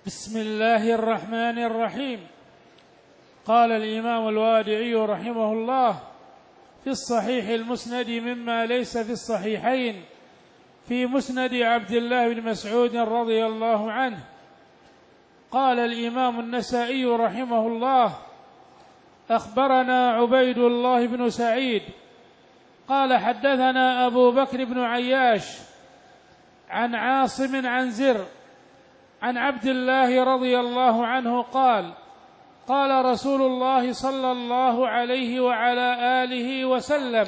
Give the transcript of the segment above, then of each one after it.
بسم الله الرحمن الرحيم. قال الإمام الوادعي رحمه الله في الصحيح المسند مما ليس في الصحيحين في مسند عبد الله بن مسعود رضي الله عنه. قال الإمام النسائي رحمه الله أخبرنا عبيد الله بن سعيد قال حدثنا أبو بكر بن عياش عن عاصم عن زر عن عبد الله رضي الله عنه قال قال رسول الله صلى الله عليه وعلى آله وسلم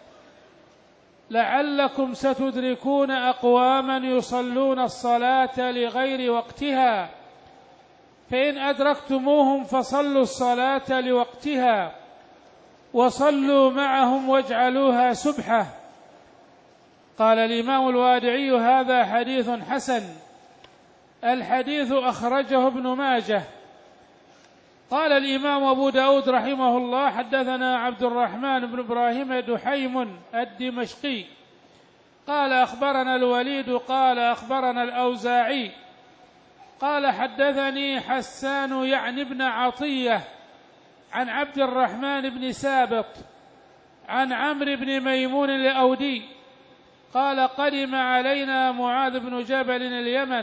لعلكم ستدركون أقواما يصلون الصلاة لغير وقتها فإن أدركتموهم فصلوا الصلاة لوقتها وصلوا معهم واجعلوها سبحة. قال الإمام الوادعي هذا حديث حسن. الحديث أخرجه ابن ماجه. قال الإمام أبو داود رحمه الله حدثنا عبد الرحمن بن إبراهيم دحيم الدمشقي قال أخبرنا الوليد قال أخبرنا الأوزاعي قال حدثني حسان يعني بن عطية عن عبد الرحمن بن سابط عن عمرو بن ميمون الأودي قال قدم علينا معاذ بن جبل اليمن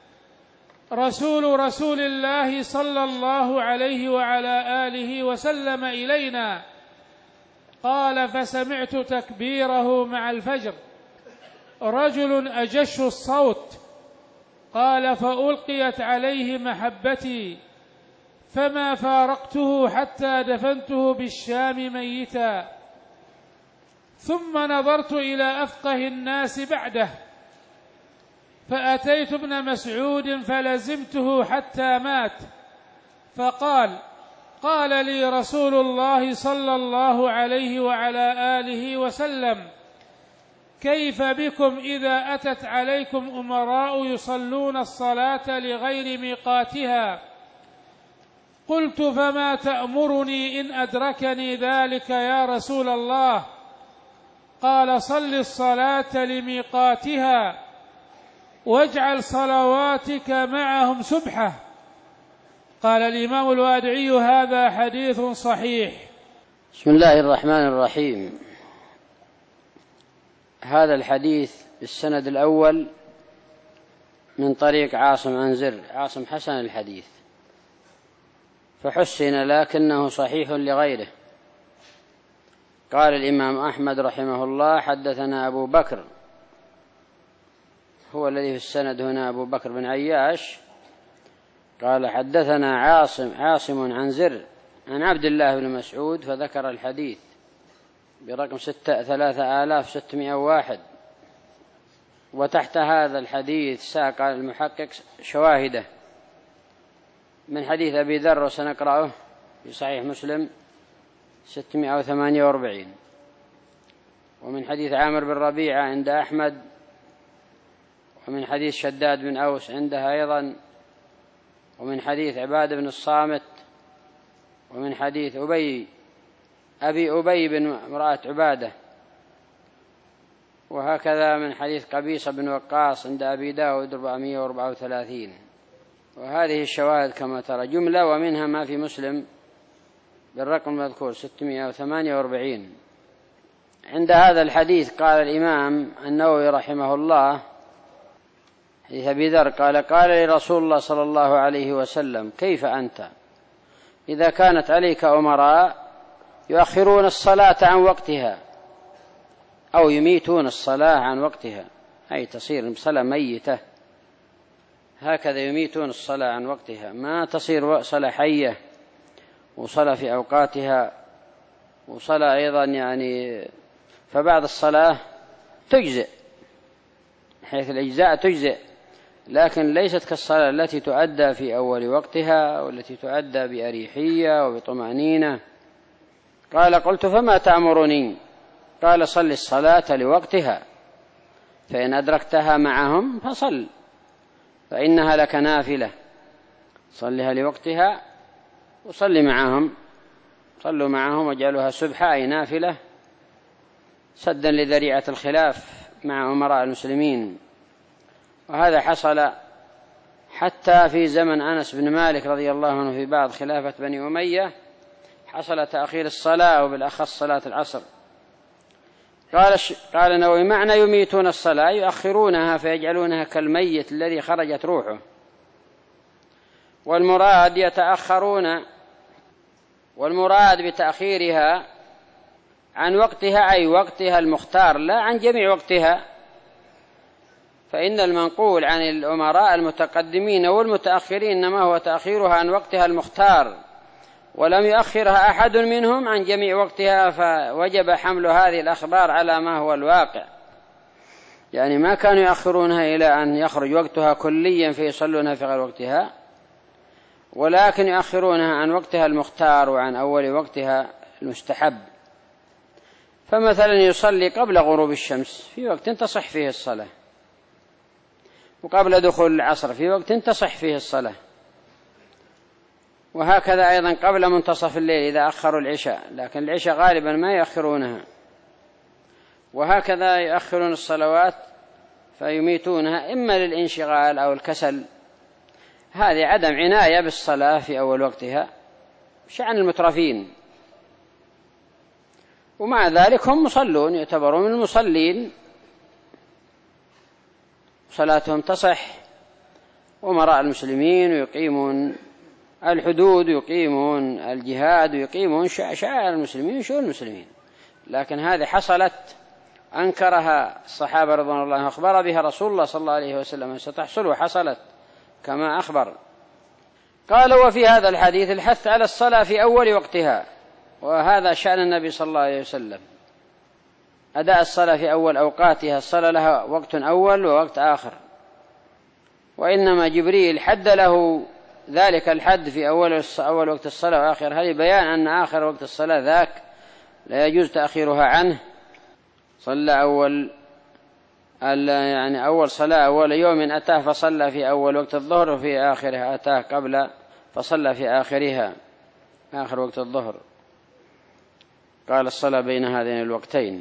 رسول الله صلى الله عليه وعلى آله وسلم إلينا قال فسمعت تكبيره مع الفجر رجل أجش الصوت قال فألقيت عليه محبتي فما فارقته حتى دفنته بالشام ميتا ثم نظرت إلى أفقه الناس بعده فأتيت ابن مسعود فلزمته حتى مات فقال قال لي رسول الله صلى الله عليه وعلى آله وسلم كيف بكم إذا أتت عليكم أمراء يصلون الصلاة لغير ميقاتها قلت فما تأمرني إن أدركني ذلك يا رسول الله قال صل الصلاة لميقاتها واجعل صلواتك معهم سبحة. قال الإمام الوادعي هذا حديث صحيح. بسم الله الرحمن الرحيم. هذا الحديث بالسند الأول من طريق عاصم عن زر عاصم حسن الحديث فحسن لكنه صحيح لغيره. قال الإمام أحمد رحمه الله حدثنا أبو بكر هو الذي في السند هنا أبو بكر بن عياش قال حدثنا عاصم عن زر عن عبد الله بن مسعود فذكر الحديث برقم 3601 وتحت هذا الحديث ساق المحقق شواهده من حديث أبي ذر وسنقرأه في صحيح مسلم 648 ومن حديث عامر بن ربيعة عند أحمد ومن حديث شداد بن أوس عندها أيضا ومن حديث عباد بن الصامت ومن حديث أبي بن امرأة عبادة وهكذا من حديث قبيصة بن وقاص عند أبي داود 434 وهذه الشواهد كما ترى جملة ومنها ما في مسلم بالرقم المذكور 648. عند هذا الحديث قال الإمام النووي رحمه الله حديث أبي ذر قال لي رسول الله صلى الله عليه وسلم كيف أنت إذا كانت عليك أمراء يؤخرون الصلاة عن وقتها أو يميتون الصلاة عن وقتها أي تصير الصلاة ميتة هكذا يميتون الصلاة عن وقتها ما تصير صلاة حية وصلاة في أوقاتها وصلاة أيضا يعني فبعض الصلاة تجزئ حيث الأجزاء تجزئ لكن ليست كالصلاة التي تؤدى في أول وقتها والتي تؤدى بأريحية وبطمأنينة. قال قلت فما تأمرني قال صل الصلاة لوقتها فإن أدركتها معهم فصل فإنها لك نافلة صلها لوقتها وصل معهم صلوا معهم وجعلوها سبحة أي نافلة سدا لذريعة الخلاف مع أمراء المسلمين. وهذا حتى في زمن أنس بن مالك رضي الله عنه في بعض خلافة بني أمية حصل تأخير الصلاة وبالأخص صلاة العصر. قال النووي: معنى يميتون الصلاة يؤخرونها فيجعلونها كالميت الذي خرجت روحه، والمراد يتأخرون، والمراد بتأخيرها عن وقتها أي وقتها المختار لا عن جميع وقتها، فإن المنقول عن الأمراء المتقدمين والمتأخرين إنما هو تأخيرها عن وقتها المختار، ولم يؤخرها أحد منهم عن جميع وقتها، فوجب حمل هذه الأخبار على ما هو الواقع. يعني ما كانوا يؤخرونها إلى أن يخرج وقتها كليا فيصلونها في غير وقتها، ولكن يؤخرونها عن وقتها المختار وعن أول وقتها المستحب. فمثلا يصلي قبل غروب الشمس في وقت تصح فيه الصلاة، وقبل دخول العصر في وقت تصح فيه الصلاة، وهكذا أيضا قبل منتصف الليل إذا أخروا العشاء، لكن العشاء غالبا ما يؤخرونها، وهكذا يؤخرون الصلوات فيميتونها إما للانشغال أو الكسل. هذه عدم عناية بالصلاة في أول وقتها، شأن المترفين، ومع ذلك هم مصلون، يعتبرون من المصلين، صلاتهم تصح، ومراء المسلمين ويقيمون الحدود ويقيمون الجهاد ويقيمون شعائر المسلمين وشؤون المسلمين. لكن هذه حصلت أنكرها الصحابة رضوان الله عنهم، أخبر بها رسول الله صلى الله عليه وسلم ستحصل وحصلت كما أخبر. قال: وفي هذا الحديث الحث على الصلاة في أول وقتها، وهذا شأن النبي صلى الله عليه وسلم، أداء الصلاة في أول أوقاتها. الصلاة لها وقت أول ووقت آخر، وإنما جبريل حد له ذلك الحد في أول وقت الصلاة وآخرها لبيان أن آخر وقت الصلاة ذاك لا يجوز تأخيرها عنه. صلى أول صلاة أول يوم أتاه فصلى في أول وقت الظهر، وفي آخرها أتاه قبل فصلى في آخرها آخر وقت الظهر. قال: الصلاة بين هذين الوقتين.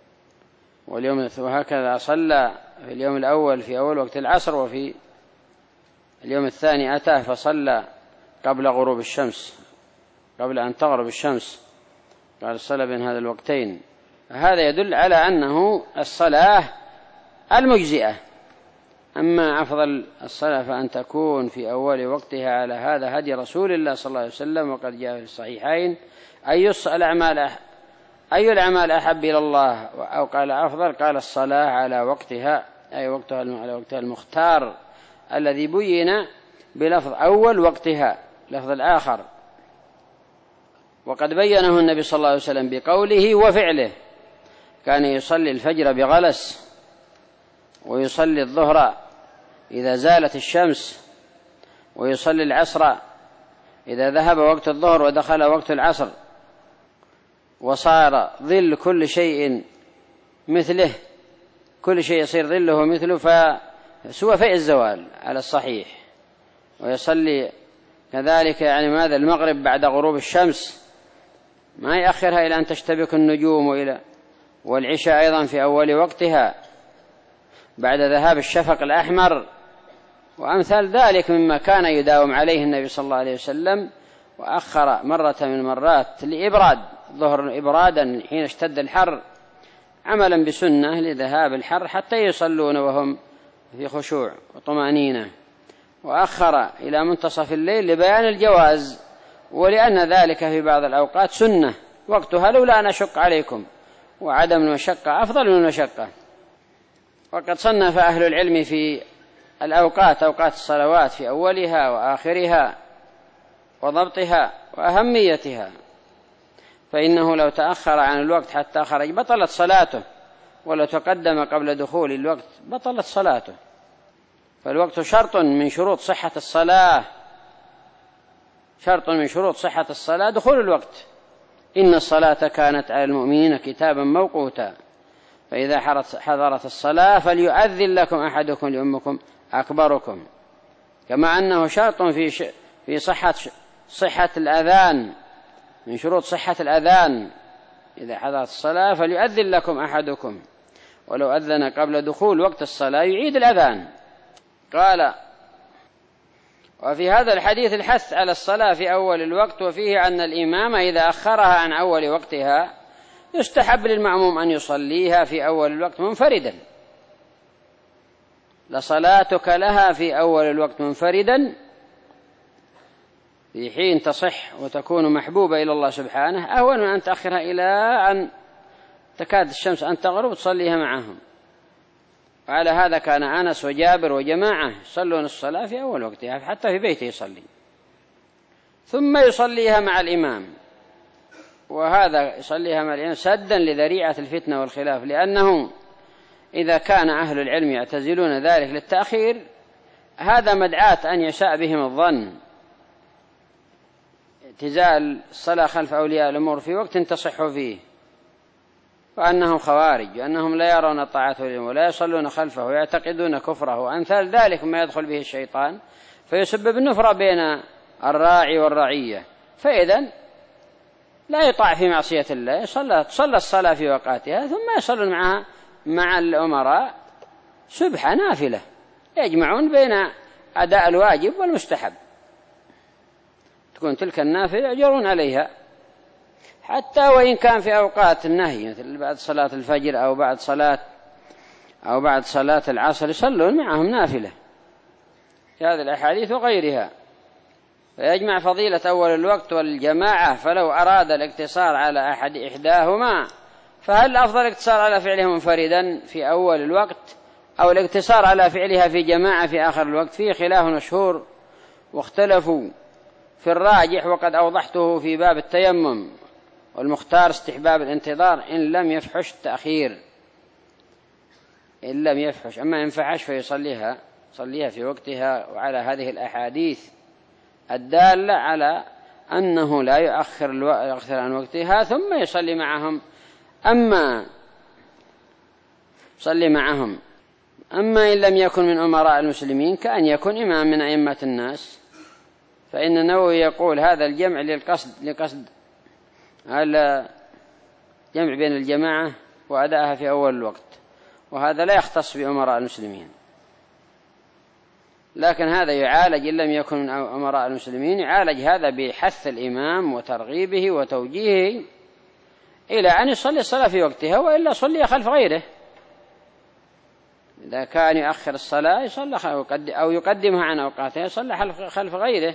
وهكذا صلى في اليوم الأول في أول وقت العصر، وفي اليوم الثاني أتاه فصلى قبل غروب الشمس، قبل أن تغرب الشمس. قال: الصلاة بين هذين الوقتين. هذا يدل على أنه الصلاة المجزئة. أما أفضل الصلاة فأن تكون في أول وقتها، على هذا هدي رسول الله صلى الله عليه وسلم، وقد جاء في الصحيحين: أي الأعمال أحب إلى الله، أو قال أفضل، قال: الصلاة على وقتها، أي وقتها على وقتها المختار الذي بين بلفظ أول وقتها، لفظ الآخر. وقد بينه النبي صلى الله عليه وسلم بقوله وفعله. كان يصلي الفجر بغلس، ويصلي الظهر إذا زالت الشمس، ويصلي العصر إذا ذهب وقت الظهر ودخل وقت العصر، وصار ظل كل شيء مثله، كل شيء يصير ظله مثله، فسوى في الزوال على الصحيح. ويصلي كذلك ماذا المغرب بعد غروب الشمس، ما يأخرها إلى أن تشتبك النجوم، والعشاء أيضا في أول وقتها بعد ذهاب الشفق الأحمر، وأمثال ذلك مما كان يداوم عليه النبي صلى الله عليه وسلم. وأخر مرة من المرات لإبراد ظهر إبرادا حين اشتد الحر، عملا بسنة لذهاب الحر، حتى يصلون وهم في خشوع وطمأنينة. وأخر إلى منتصف الليل لبيان الجواز، ولأن ذلك في بعض الأوقات سنة وقتها لولا أن أشق عليكم، وعدم المشقة أفضل من المشقة. وقد صنف أهل العلم في الأوقات، أوقات الصلوات، في أولها وآخرها وضبطها وأهميتها، فإنه لو تأخر عن الوقت حتى خرج بطلت صلاته، ولو تقدم قبل دخول الوقت بطلت صلاته. فالوقت شرط من شروط صحة الصلاة، شرط من شروط صحة الصلاة دخول الوقت. إن الصلاة كانت على المؤمنين كتابا موقوتا، فإذا حضرت الصلاة فليؤذن لكم أحدكم لأمكم أكبركم. كما أنه شرط في صحة الأذان، من شروط صحة الأذان إذا حضرت الصلاة فليؤذن لكم أحدكم، ولو أذن قبل دخول وقت الصلاة يعيد الأذان. قال: وفي هذا الحديث الحث على الصلاة في أول الوقت، وفيه أن الإمام إذا أخرها عن أول وقتها يستحب للمأموم أن يصليها في أول الوقت منفردا. لصلاتك لها في أول الوقت منفردا في حين تصح وتكون محبوبة إلى الله سبحانه أهون من أن تأخرها إلى أن تكاد الشمس أن تغرب تصليها معهم. وعلى هذا كان أنس وجابر وجماعة يصلون الصلاة في أول وقتها، حتى في بيته يصلي ثم يصليها مع الإمام. وهذا يصليها مع الإمام سدا لذريعة الفتنة والخلاف، لأنه إذا كان أهل العلم يعتزلون ذلك للتأخير هذا مدعاة أن يشاء بهم الظن اعتزال الصلاة خلف أولياء الأمور في وقت تصح فيه، وأنهم خوارج، وأنهم لا يرون طاعته لهم ولا يصلون خلفه ويعتقدون كفره وأمثال ذلك ما يدخل به الشيطان فيسبب النفرة بين الراعي والرعية. فإذا لا يطاع في معصية الله، تصلى الصلاة في وقتها ثم يصلون معها مع الأمراء سبحة نافلة، يجمعون بين أداء الواجب والمستحب، تكون تلك النافلة يجرون عليها حتى وإن كان في أوقات النهي مثل بعد صلاة الفجر أو بعد صلاة العصر يصلون معهم نافلة في هذه الأحاديث وغيرها. فيجمع فضيلة أول الوقت والجماعة. فلو أراد الاقتصار على إحداهما فهل أفضل الاقتصار على فعله منفردا في أول الوقت أو الاقتصار على فعلها في جماعة في آخر الوقت؟ فيه خلاف مشهور واختلفوا في الراجح، وقد أوضحته في باب التيمم، والمختار استحباب الانتظار إن لم يفحش التأخير، إن لم يفحش. أما إن فحش فيصليها في وقتها. وعلى هذه الأحاديث الدالة على أنه لا يؤخر عن وقتها ثم يصلي معهم. أما إن لم يكن من أمراء المسلمين كأن يكون إمام من أئمة الناس، فإن النووي يقول هذا الجمع لقصد الجمع بين الجماعة وأدائها في أول الوقت، وهذا لا يختص بأمراء المسلمين. لكن هذا يعالج إن لم يكن من أمراء المسلمين، يعالج هذا بحث الإمام وترغيبه وتوجيهه إلى أن يصلي الصلاة في وقتها، وإلا صلي خلف غيره. إذا كان يؤخر الصلاة يصلي أو يقدمها عن أوقاتها يصلي خلف غيره.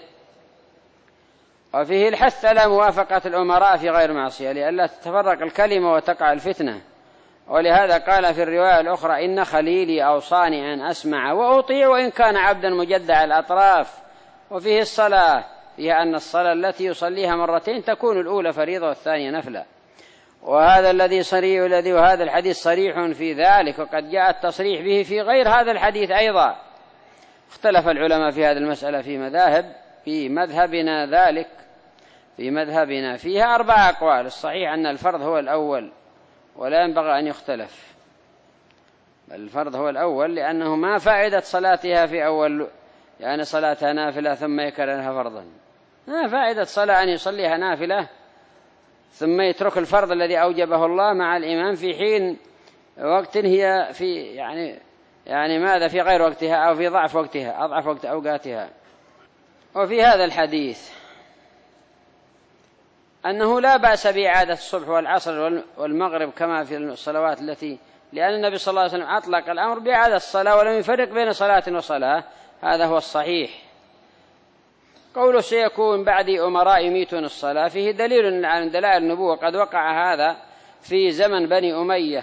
وفيه الحث على موافقة الأمراء في غير معصية لئلا تتفرق الكلمة وتقع الفتنة. ولهذا قال في الرواية الأخرى إن خليلي أوصاني أن أسمع وأطيع وإن كان عبدا مجدع الأطراف. وفيه الصلاة، فيها أن الصلاة التي يصليها مرتين تكون الأولى فريضة والثانية نفلة. وهذا الحديث صريح في ذلك، وقد جاء التصريح به في غير هذا الحديث أيضا. اختلف العلماء في هذه المسألة في مذهبنا فيها 4 أقوال. الصحيح أن الفرض هو الأول ولا ينبغي أن يختلف، بل الفرض هو الأول، لأنه ما فائدة صلاتها في أول، يعني صلاتها نافلة ثم يكررها فرضا، ما فائدة صلاة أن يصليها نافلة ثم يترك الفرض الذي أوجبه الله مع الإمام في حين وقت هي في يعني ماذا في غير وقتها أو في ضعف وقتها، أضعف وقت أوقاتها. وفي هذا الحديث أنه لا بأس بإعادة الصبح والعصر والمغرب كما في الصلوات لأن النبي صلى الله عليه وسلم أطلق الأمر بإعادة الصلاة ولم يفرق بين صلاة وصلاة، هذا هو الصحيح. قوله سيكون بعدي أمراء يميتون الصلاة فيه دليل عن دلائل النبوة. قد وقع هذا في زمن بني أمية.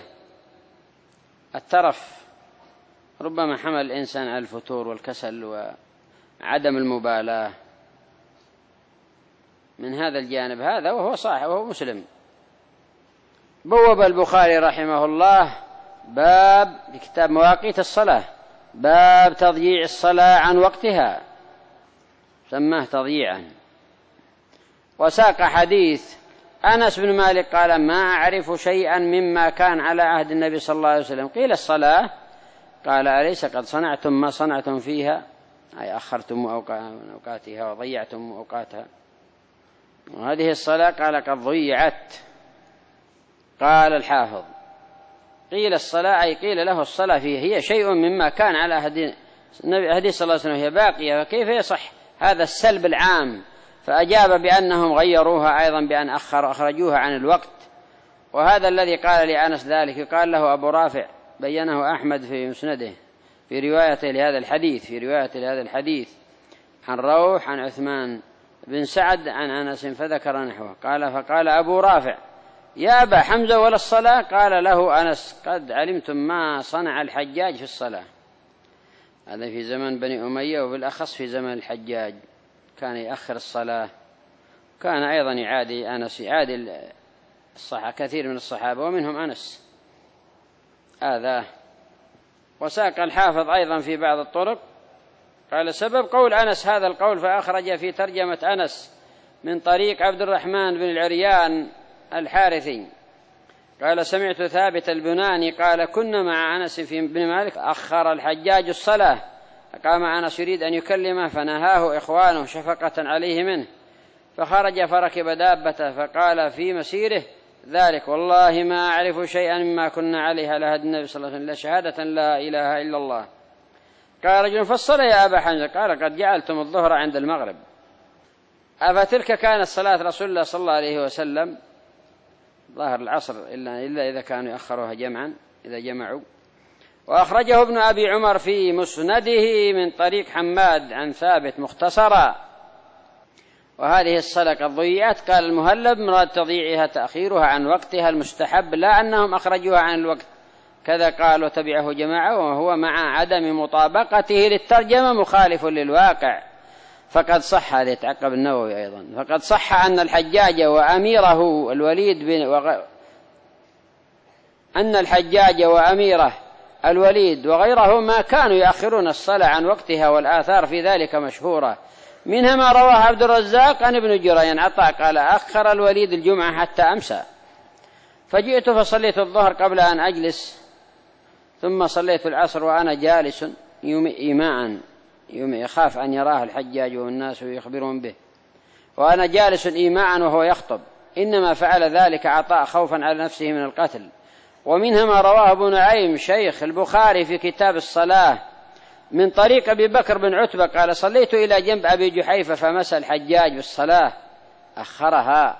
الترف ربما حمل الإنسان على الفتور والكسل وعدم المبالاة من هذا الجانب هذا، وهو صحيح وهو مسلم. بوب البخاري رحمه الله باب بكتاب مواقيت الصلاة، باب تضييع الصلاة عن وقتها، سماه تضييعا. وساق حديث أنس بن مالك قال ما أعرف شيئا مما كان على عهد النبي صلى الله عليه وسلم. قيل الصلاة، قال أليس قد صنعتم ما صنعتم فيها، أي أخرتم أوقاتها وضيعتم أوقاتها. وهذه الصلاة قال قد ضيعت. قال الحافظ قيل الصلاة أي قيل له الصلاة فيها هي شيء مما كان على عهد النبي صلى الله عليه وسلم، هي باقية، وكيف يصح هذا السلب العام، فأجاب بأنهم غيروها أيضا بأن أخرجوها عن الوقت. وهذا الذي قال لأنس ذلك يقال له أبو رافع، بينه أحمد في مسنده في روايته لهذا الحديث عن روح عن عثمان بن سعد عن أنس فذكر نحوه. فقال أبو رافع: يا أبا حمزة ولا الصلاة؟ قال له أنس: قد علمتم ما صنع الحجاج في الصلاة. هذا في زمن بني أمية، وبالأخص في زمن الحجاج كان يأخر الصلاة. كان أيضا يعادي كثير من الصحابة ومنهم أنس هذا. وساق الحافظ أيضا في بعض الطرق قال: سبب قول أنس هذا القول، فأخرج في ترجمة أنس من طريق عبد الرحمن بن العريان الحارثي قال: سمعت ثابت البناني قال: كنا مع أنس في بن مالك أخر الحجاج الصلاة، فقام أنس يريد أن يكلمه فنهاه إخوانه شفقة عليه منه، فخرج فركب دابته فقال في مسيره ذلك: والله ما أعرف شيئا مما كنا عليه على هدي النبي صلى الله عليه وسلم إلا شهادة لا إله إلا الله. قال رجل: فالصلاة يا أبا حمزة؟ قال: قد جعلتم الظهر عند المغرب. أفتلك كانت صلاة رسول الله صلى الله عليه وسلم؟ ظهر العصر إلا إذا كانوا يأخروها جمعا إذا جمعوا. وأخرجه ابن أبي عمر في مسنده من طريق حماد عن ثابت مختصرا. وهذه الصلاة قد ضيعت. قال المهلب: مراد تضييعها تأخيرها عن وقتها المستحب، لا أنهم أخرجوها عن الوقت، كذا قال وتبعه جماعة، وهو مع عدم مطابقته للترجمة مخالف للواقع. فقد صح، هذا يتعقب النووي أيضا، فقد صح أن الحجاج وأميره الوليد وغيره ما كانوا يأخرون الصلاة عن وقتها، والآثار في ذلك مشهورة. منها ما رواه عبد الرزاق عن ابن جريج عطاء قال: أخر الوليد الجمعة حتى أمسى، فجئت فصليت الظهر قبل أن أجلس، ثم صليت العصر وأنا جالس إيماء، يخاف أن يراه الحجاج والناس ويخبرون به، وأنا جالس إيماء وهو يخطب، إنما فعل ذلك عطاء خوفا على نفسه من القتل. ومنها ما رواه ابن نعيم شيخ البخاري في كتاب الصلاة من طريق أبي بكر بن عتبة قال: صليت إلى جنب أبي جحيفة فمسى الحجاج بالصلاة أخرها،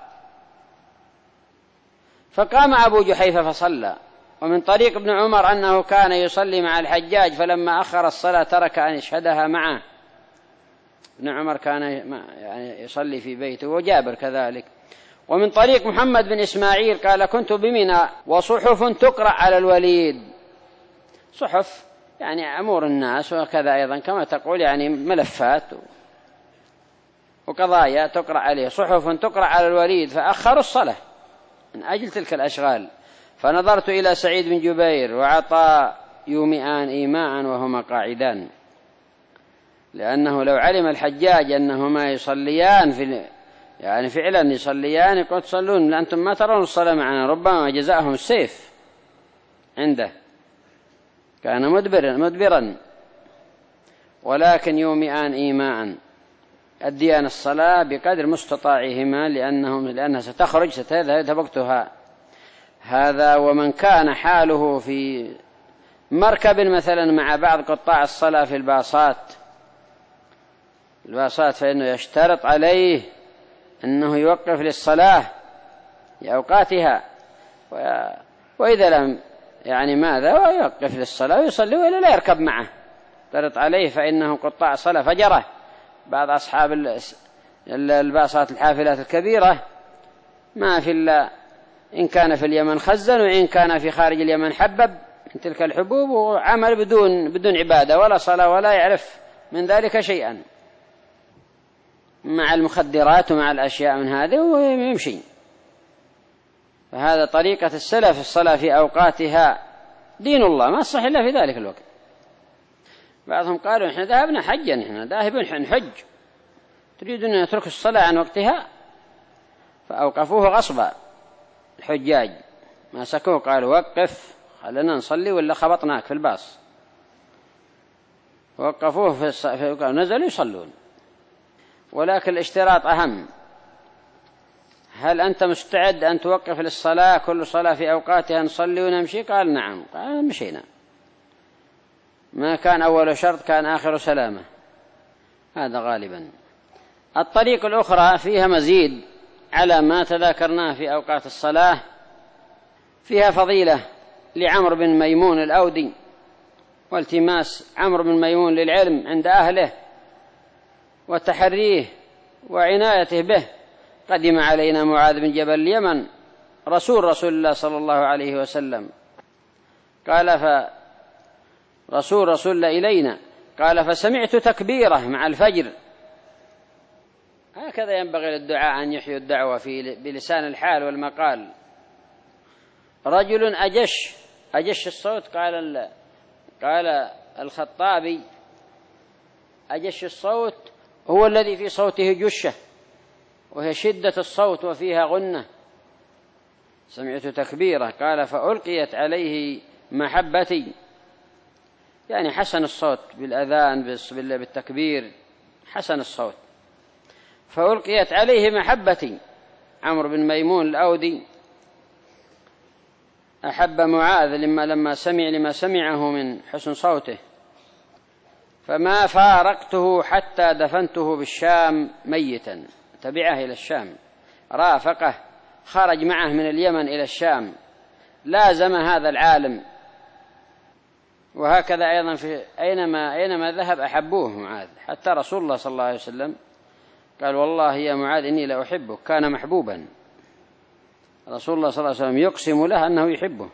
فقام أبو جحيفة فصلى. ومن طريق ابن عمر أنه كان يصلي مع الحجاج فلما أخر الصلاة ترك أن يشهدها معه. ابن عمر كان يعني يصلي في بيته، وجابر كذلك. ومن طريق محمد بن إسماعيل قال: كنت بمنى وصحف تقرأ على الوليد. صحف يعني أمور الناس، وكذا أيضا كما تقول يعني ملفات وقضايا تقرأ عليه، صحف تقرأ على الوليد، فأخروا الصلاة من أجل تلك الأشغال. فنظرت إلى سعيد بن جبير وعطاء يومئان إيماء وهما قاعدان، لأنه لو علم الحجاج أنهما يصليان يعني فعلا يصليان يقول: تصلون لأنتم ما ترون الصلاة معنا، ربما جزاءهم السيف عنده، كان مدبرا. ولكن يومئان إيماء أديان الصلاة بقدر مستطاعهما، لأنها ستخرج ستذهب وقتها. هذا ومن كان حاله في مركب مثلا مع بعض قطاع الصلاة في الباصات فإنه يشترط عليه أنه يوقف للصلاة لأوقاتها، وإذا لم يعني ماذا ويوقف للصلاة ويصلي وإلا لا يركب معه، يشترط عليه، فإنه قطاع صلاة فجرة. بعض أصحاب الباصات الحافلات الكبيرة ما في إلا إن كان في اليمن خزن، وإن كان في خارج اليمن حبب من تلك الحبوب، وعمل بدون عبادة ولا صلاة ولا يعرف من ذلك شيئا، مع المخدرات ومع الأشياء من هذه ويمشي. فهذا طريقة السلف الصلاة في أوقاتها دين الله، ما صح إلا في ذلك الوقت. بعضهم قالوا: إحنا ذهبنا حجا، إحنا ذاهبون نحج، تريدون أن يتركوا الصلاة عن وقتها؟ فأوقفوه غصبا الحجاج، مسكوه قالوا: وقف خلنا نصلي ولا خبطناك في الباص. وقفوه نزلوا يصلون. ولكن الاشتراط أهم: هل أنت مستعد أن توقف للصلاة كل صلاة في أوقاتها نصلي ونمشي؟ قال: نعم. قال: مشينا. ما كان أول شرط كان آخر سلامة، هذا غالبا. الطريق الأخرى فيها مزيد على ما تذاكرناه في أوقات الصلاة، فيها فضيلة لعمرو بن ميمون الأودي والتماس عمرو بن ميمون للعلم عند أهله وتحريه وعنايته به. قدم علينا معاذ بن جبل اليمن رسول الله صلى الله عليه وسلم، قال رسول الله إلينا، قال فسمعت تكبيره مع الفجر. هكذا ينبغي للدعاء أن يحيوا الدعوة بلسان الحال والمقال. رجل أجش الصوت، قال الخطابي أجش الصوت هو الذي في صوته جشة، وهي شدة الصوت وفيها غنة. سمعت تكبيره، قال فألقيت عليه محبتي، يعني حسن الصوت بالأذان بالتكبير، حسن الصوت. فألقيت عليه محبتي. عمرو بن ميمون الأودي أحب معاذ لما سمعه من حسن صوته، فما فارقته حتى دفنته بالشام ميتا. تبعه إلى الشام، رافقه، خرج معه من اليمن إلى الشام، لازم هذا العالم. وهكذا أيضا أينما ذهب أحبوه معاذ، حتى رسول الله صلى الله عليه وسلم قال والله يا معاذ إني لأحبك، كان محبوبا. رسول الله صلى الله عليه وسلم يقسم له أنه يحبه.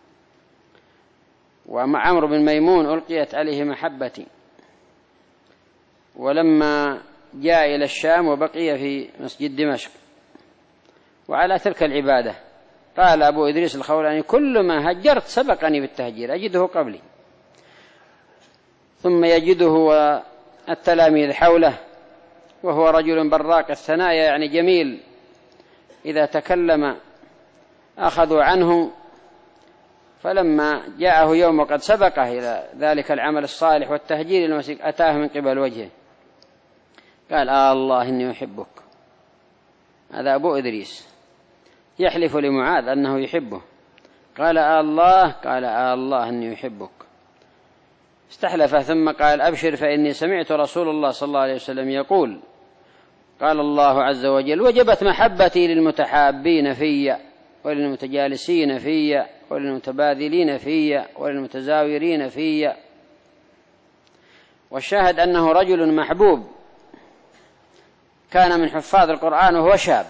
ومع عمرو بن ميمون ألقيت عليه محبتي. ولما جاء إلى الشام وبقي في مسجد دمشق وعلى تلك العبادة، قال أبو إدريس الخولاني كل ما هجرت سبقني بالتهجير، أجده قبلي. ثم يجده والتلاميذ حوله، وهو رجل براق الثنايا، يعني جميل، إذا تكلم أخذوا عنه. فلما جاءه يوم وقد سبقه إلى ذلك العمل الصالح والتهجير المسيك، أتاه من قبل وجهه، قال الله إني أحبك. هذا أبو إدريس يحلف لمعاذ أنه يحبه، قال الله، قال الله إني أحبك. استحلف ثم قال أبشر فإني سمعت رسول الله صلى الله عليه وسلم يقول، قال الله عز وجل وجبت محبتي للمتحابين في، وللمتجالسين في، وللمتباذلين في، وللمتزاورين في. والشاهد أنه رجل محبوب، كان من حفاظ القرآن وهو شاب،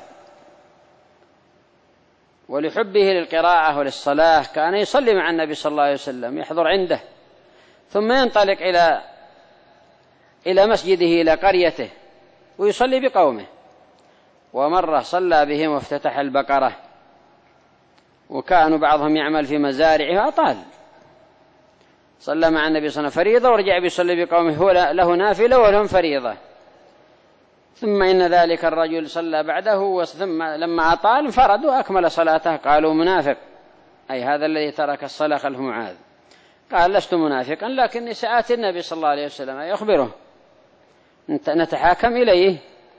ولحبه للقراءة وللصلاة كان يصلي مع النبي صلى الله عليه وسلم، يحضر عنده، ثم ينطلق إلى مسجده إلى قريته ويصلي بقومه. ومرة صلى بهم وافتتح البقرة، وكانوا بعضهم يعمل في مزارعه وأطال، صلى مع النبي صلى الله عليه وسلم فريضة ورجع بيصلي بقومه، هو له نافلة ولهم فريضة. ثم إن ذلك الرجل صلى بعده، ثم لما أطال انفرد وأكمل صلاته، قالوا منافق، أي هذا الذي ترك الصلاة خلف معاذ. قال لست منافقا، لكني سآتي النبي صلى الله عليه وسلم يخبره، نتحاكم إليه.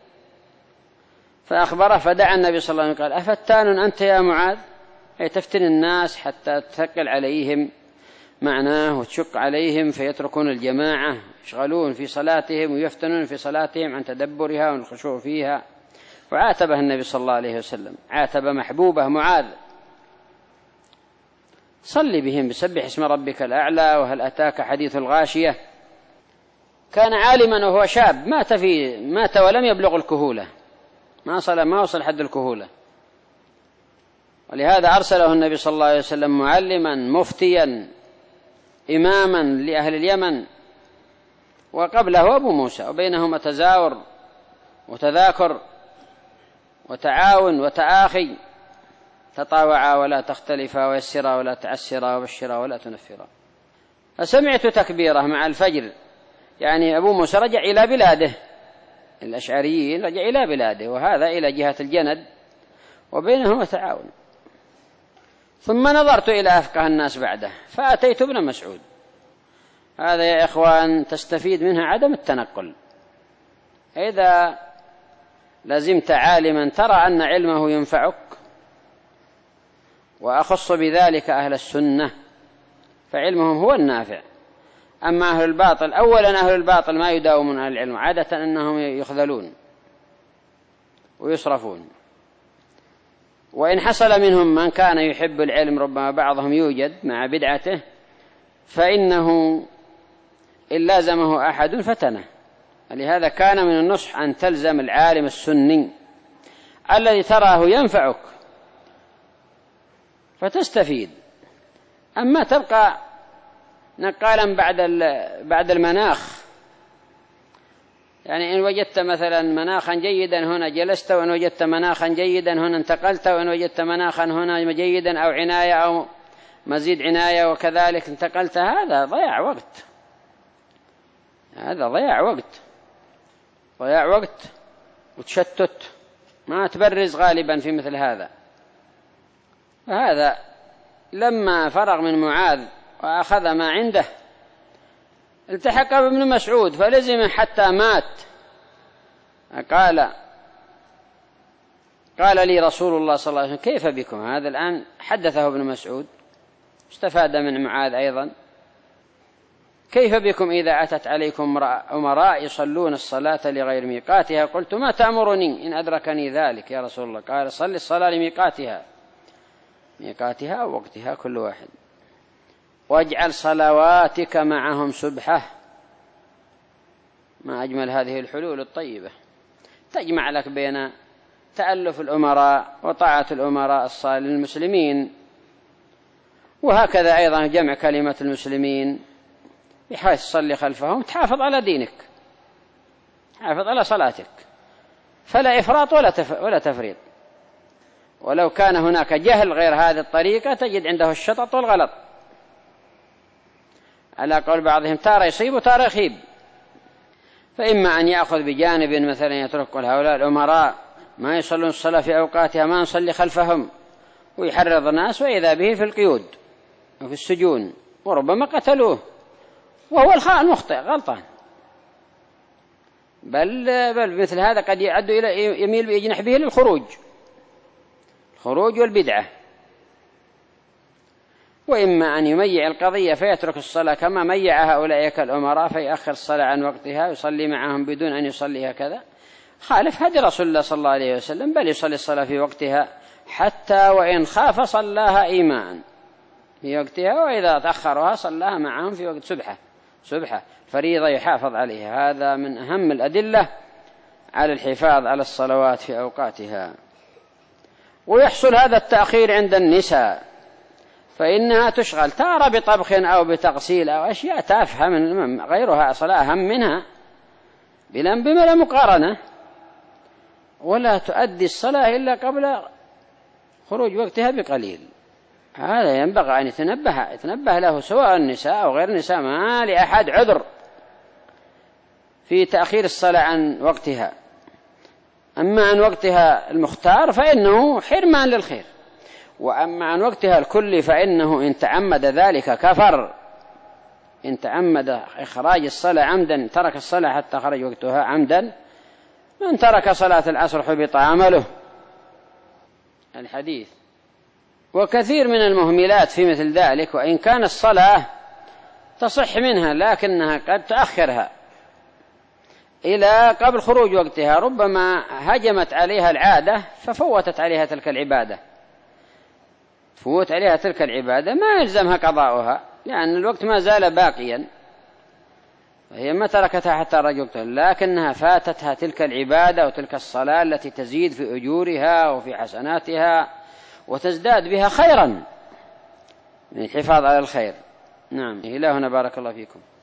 فأخبره، فدعا النبي صلى الله عليه وسلم قال أفتان أنت يا معاذ، أي تفتن الناس حتى تثقل عليهم معناه وتشق عليهم فيتركون الجماعة، يشغلون في صلاتهم ويفتنون في صلاتهم عن تدبرها والخشوع فيها. وعاتبه النبي صلى الله عليه وسلم، عاتب محبوبه معاذ، صل بهم بسبح اسم ربك الأعلى وهل أتاك حديث الغاشية. كان عالما وهو شاب، مات ولم يبلغ الكهولة، ما وصل حد الكهولة، ولهذا أرسله النبي صلى الله عليه وسلم معلما مفتيا إماما لأهل اليمن، وقبله أبو موسى، وبينهما تزاور وتذاكر وتعاون وتآخي، تطاوعا ولا تختلفا، ويسرا ولا تعسرا، وبشرا ولا تنفرا. فسمعت تكبيره مع الفجر، يعني أبو موسى رجع إلى بلاده، الأشعريين رجع إلى بلاده، وهذا إلى جهة الجند، وبينهما تعاون. ثم نظرت إلى أفقه الناس بعده فأتيت ابن مسعود. هذا يا إخوان تستفيد منها عدم التنقل. إذا لزمت عالما ترى أن علمه ينفعك، وأخص بذلك أهل السنة فعلمهم هو النافع. أما أهل الباطل، أولا أهل الباطل ما يداومون أهل العلم، عادة أنهم يخذلون، ويصرفون. وإن حصل منهم من كان يحب العلم، ربما بعضهم يوجد مع بدعته، فإنه إن لازمه أحد فتنه. لهذا كان من النصح أن تلزم العالم السني الذي تراه ينفعك فتستفيد. أما تبقى نقالا بعد المناخ، يعني إن وجدت مثلا مناخا جيدا هنا جلست، وإن وجدت مناخا جيدا هنا انتقلت، وإن وجدت مناخا هنا جيدا أو عناية أو مزيد عناية وكذلك انتقلت، هذا ضياع وقت، هذا ضياع وقت وتشتت، ما تبرز غالبا في مثل هذا. فهذا لما فرغ من معاذ وأخذ ما عنده التحق بابن مسعود فلزم حتى مات. قال لي رسول الله صلى الله عليه وسلم كيف بكم؟ هذا الآن حدثه ابن مسعود، استفاد من معاذ أيضا. كيف بكم إذا أتت عليكم أمراء يصلون الصلاة لغير ميقاتها؟ قلت ما تأمرني إن أدركني ذلك يا رسول الله؟ قال صل الصلاة لميقاتها، ميقاتها ووقتها كل واحد، واجعل صلواتك معهم سبحة. ما أجمل هذه الحلول الطيبة، تجمع لك بين تألف الأمراء وطاعة الأمراء الصالحين للمسلمين، وهكذا أيضا جمع كلمة المسلمين بحيث تصلي خلفهم، تحافظ على دينك، تحافظ على صلاتك، فلا إفراط ولا تفريط. ولو كان هناك جهل غير هذه الطريقة تجد عنده الشطط والغلط، على قول بعضهم تارة يصيب وتارة يخيب. فإما أن يأخذ بجانب مثلا يترك هؤلاء الأمراء ما يصلون الصلاة في أوقاتها ما نصلي خلفهم ويحرض الناس، وإذا به في القيود وفي السجون، وربما قتلوه وهو المخطئ غلطان. بل مثل هذا قد يعد إلى يميل يجنح به للخروج والبدعة. وإما أن يميع القضية فيترك الصلاة كما ميع هؤلاء الأمراء، فيأخر الصلاة عن وقتها يصلي معهم بدون أن يصلي هكذا، خالف هدي رسول الله صلى الله عليه وسلم، بل يصلي الصلاة في وقتها حتى وإن خاف صلاها إيماء في وقتها، وإذا تأخرها صلاها معهم في وقت سبحة فريضة يحافظ عليها. هذا من أهم الأدلة على الحفاظ على الصلوات في أوقاتها. ويحصل هذا التأخير عند النساء، فإنها تشغل تارة بطبخ أو بتغسيل أو أشياء تافهة من غيرها صلاة أهم منها بلا مقارنة، ولا تؤدي الصلاة إلا قبل خروج وقتها بقليل. هذا ينبغي أن يتنبه له سواء النساء أو غير النساء، ما لأحد عذر في تأخير الصلاة عن وقتها. أما عن وقتها المختار فإنه حرمان للخير، وأما عن وقتها الكلي فإنه إن تعمد ذلك كفر. إن تعمد إخراج الصلاة عمدا ترك الصلاة حتى خرج وقتها عمدا، من ترك صلاة العصر حبط عمله، الحديث. وكثير من المهملات في مثل ذلك، وإن كان الصلاة تصح منها لكنها قد تأخرها إلى قبل خروج وقتها، ربما هجمت عليها العادة ففوتت عليها تلك العبادة، تفوت عليها تلك العبادة ما يلزمها قضاؤها لأن الوقت ما زال باقيا، فهي ما تركتها حتى رجع وقتها، لكنها فاتتها تلك العبادة وتلك الصلاة التي تزيد في أجورها وفي حسناتها وتزداد بها خيرا من الحفاظ على الخير. نعم، إلهنا بارك الله فيكم.